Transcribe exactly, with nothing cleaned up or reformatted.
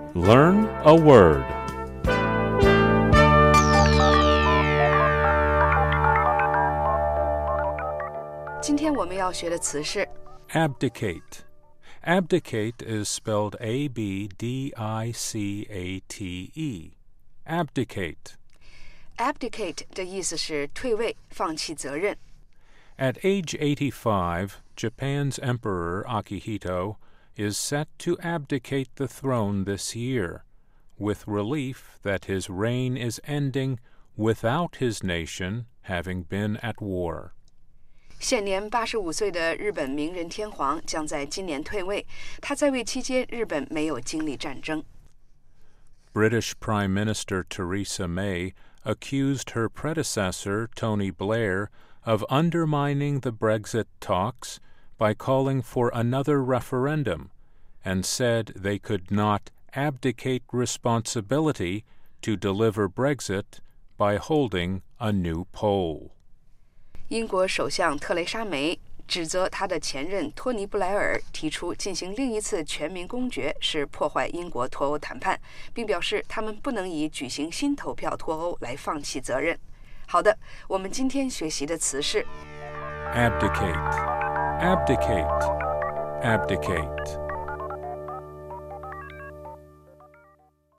Learn a word. Abdicate. Abdicate is spelled A B D I C A T E. Abdicate. Abdicate 的意思是退位、放弃责任。 At age eighty-five, Japan's Emperor Akihito is set to abdicate the throne this year, with relief that his reign is ending without his nation having been at war. 现年八十五岁的日本明仁天皇将在今年退位，他在位期间，日本没有经历战争。 British Prime Minister Theresa May accused her predecessor, Tony Blair, of undermining the Brexit talks by calling for another referendum, and said they could not abdicate responsibility to deliver Brexit by holding a new poll. 英国首相特蕾莎梅指责他的前任托尼·布莱尔提出进行另一次全民公决是破坏英国脱欧谈判，并表示他们不能以举行新投票脱欧来放弃责任。好的，我们今天学习的词是 abdicate, abdicate, abdicate.